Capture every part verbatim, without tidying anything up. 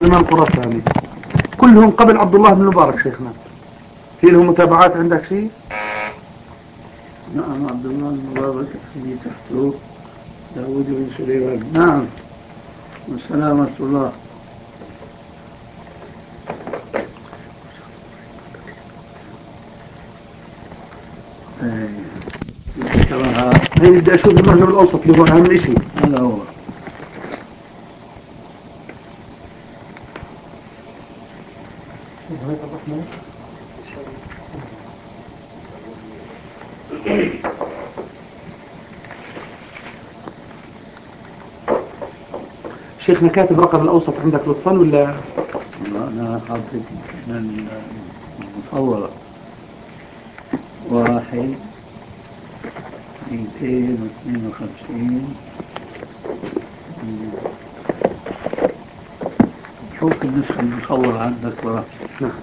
الإمام الخراساني كلهم قبل عبد الله بن المبارك. شيخنا في لهم متابعات عندك شيء؟ نعم، عبد الله بن المبارك اللي تحته داود بن سليمان. نعم، والسلام ورحمة الله. هي بدي أشوف المعجم الأوسط اللي هو أهم شيء. هذا هو. شيخنا كاتب رقم الأوسط عندك لطفا ولا؟ أنا حاطط من المصورة واحد مئتين واثنين وخمسين. شوف النسخة المصورة عندك ورا. نعم.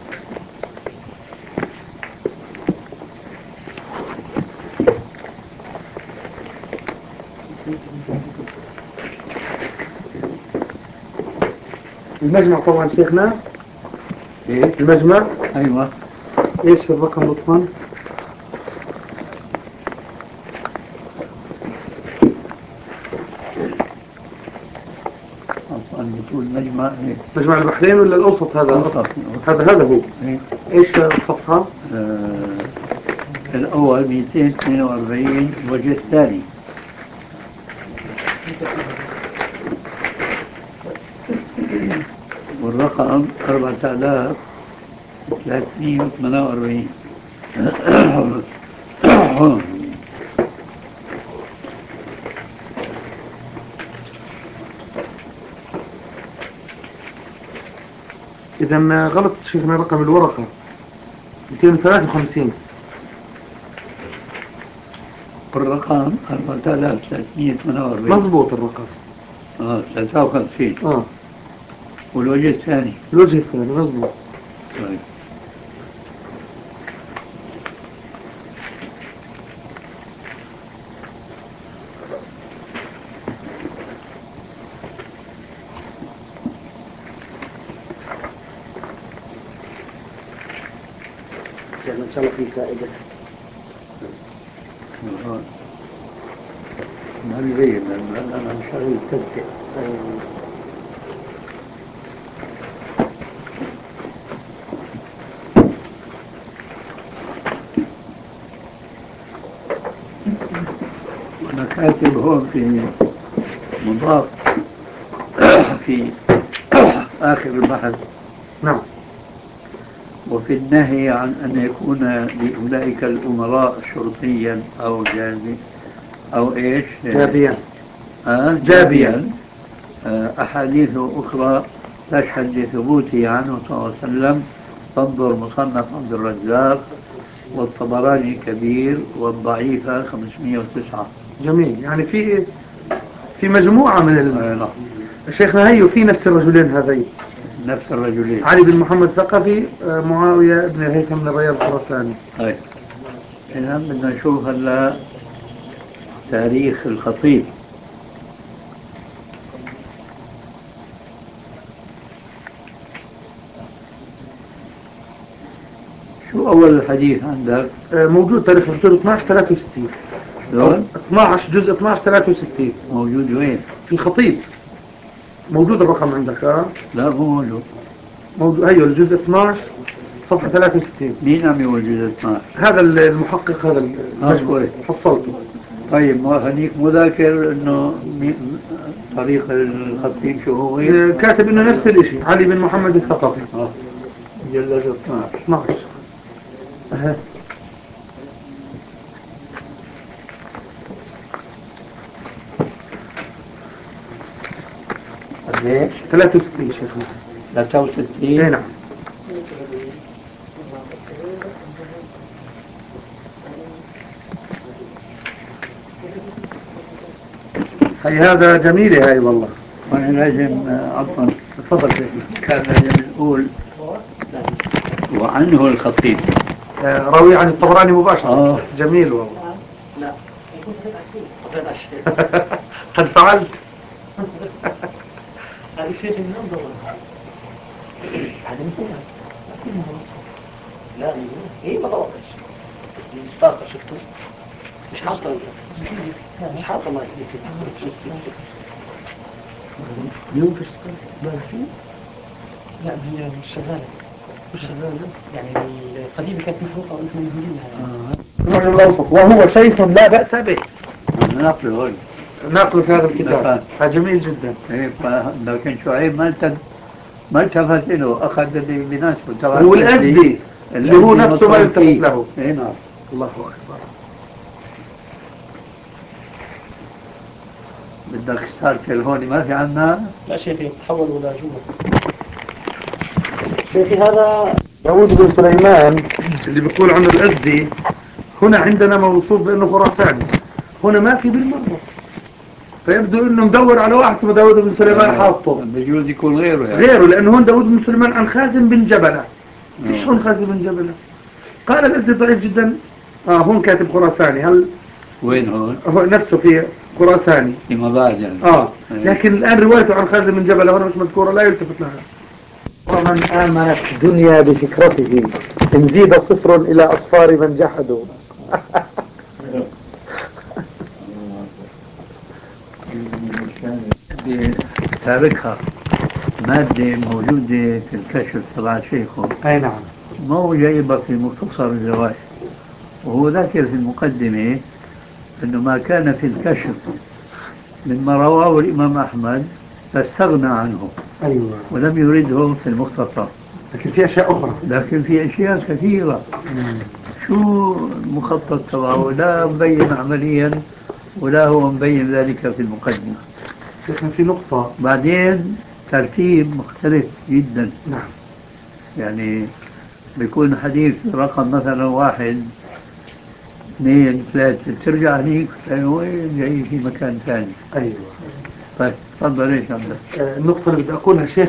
المجمع طبعا شيخنا. ايه المجمع. ايوه. ايش الرقم لطفا؟ بتقول مجمع ايه؟ مجمع البحرين ولا الأوسط هذا؟ الأوسط. هذا هذا هو. ايه؟ ايش الصفحة؟ آه الأول مئتين واثنين وأربعين الوجه الثاني. والرقم أربعة آلاف وثلاثمئة وثمانية وأربعين. إذا غلط شيخنا رقم الورقة مئتين وثلاثة وخمسين. الرقم أربعة آلاف وثلاثمئة وثمانية وأربعين. مضبوط الرقم. اه ثلاثة وخمسين. اه والوجه الثاني. الوجه الثاني مضبوط. طيب. إن شاء الله في فائدة. ما بيبين لأن أنا مش عارف التذكر. أنا كاتب هون في مضاف في آخر البحث. نعم. وفي النهي عن أن يكون لأولئك الأمراء شرطيا أو جابي أو إيش جابيا. آه جابيا. آه أحاديث أخرى تشهد لثبوته عنه صلى الله عليه وسلم. تنظر مصنف عبد الرزاق والطبراني الكبير والضعيفة خمسمئة وتسعة. جميل. يعني في في مجموعة من ال... آه لا. الشيخنا هي في نفس الرجلين هذين. نفس الرجلين. علي بن محمد ثقفي، معاوية بن الهيثم بن الرياض الخراساني. طيب. إذا بدنا نشوف هلا تاريخ الخطيب. شو أول الحديث عندك؟ موجود تاريخ الخطيب اثناشر ثلاثة وستين. شلون؟ اثناشر جزء اثناشر ثلاثة وستين. موجود وين؟ في الخطيب. موجود الرقم عندك؟ اه لا مو موجود. موجود. ايوه الجزء اثناشر صفحة ثلاثة وستين. مين عم يقول جزء اثناشر؟ هذا المحقق هذا المجموع. حصلته. طيب ما هنيك مذاكر انه طريق الخطيب شو هو؟ كاتب انه نفس الشيء علي بن محمد الثقفي. اه جلد اثناشر. اثناشر. أه. قديش؟ ثلاثة وستين شيخنا. ثلاثة وستين؟ اي نعم. هي هذا جميلة هاي والله. وانا لازم عفوا تفضل شيخنا. كان لازم نقول وعنه الخطيب. آه راوي عن الطبراني مباشرة. آه. جميل والله. لا يكون خطيب عشرين. قد فعلت. هذا شيء النوم ضمن. هذا مثل أكيد ما غلط. لا إيه ما غلطش. الستارتر شفتوا؟ مش حاطة مش حاطة ما اليوم في ستارتر لا هي مش شغالة مش شغالة يعني القديمة كانت محروقة وأنتم موجودين لها. وهو شيخ لا بأس به. نقل هون نقل في هذا الكتاب هذا جميل جدا. إيه لكن شعيب ما التفت ما التفت له، أخذ اللي بيناسبه تبع هو الأزدي اللي هو نفسه ما يلتفت له. إيه نعم. الله أكبر. بدك ستارتل هون ما في عنا. لا شيخي تحول ولا جوا. شيخي هذا داود بن سليمان اللي بيقول عنه الأزدي هنا عندنا موصوف بأنه خراساني، هنا ما في بالمرة، فيبدو انه مدور على واحد اسمه داود بن سليمان حاطه. بجوز يكون غيره يعني. غيره لانه هون داود بن سليمان عن خازم بن جبلة. ايش هون خازم بن جبلة؟ قال الأزدي ضعيف جدا. اه هون كاتب خراساني. هل وين هون؟ هو نفسه في خراساني فيما بعد يعني. اه لكن الان روايته عن خازم بن جبلة هون مش مذكورة، لا يلتفت لها. ومن آمنت الدنيا بفكرته إن زيد صفر إلى أصفار من جحدوا. تاركها مادة موجودة في الكشف تبع شيخه. أي نعم. ما هو جايبها في مختصر الزواج، وهو ذاكر في المقدمة أنه ما كان في الكشف مما رواه الإمام أحمد فاستغنى عنه. أيوة. ولم يرده في المختصر. لكن في أشياء أخرى. لكن في أشياء كثيرة. مم. شو المخطط تبعه لا مبين عمليا ولا هو مبين ذلك في المقدمة. لكن في نقطة بعدين ترتيب مختلف جدا. نعم. يعني بيكون حديث رقم مثلا واحد اثنين ثلاثة ترجع هنيك وين جاي في مكان ثاني. أيوة. طيب تفضل ايش عندك؟ النقطة اللي بدي أقولها شيخ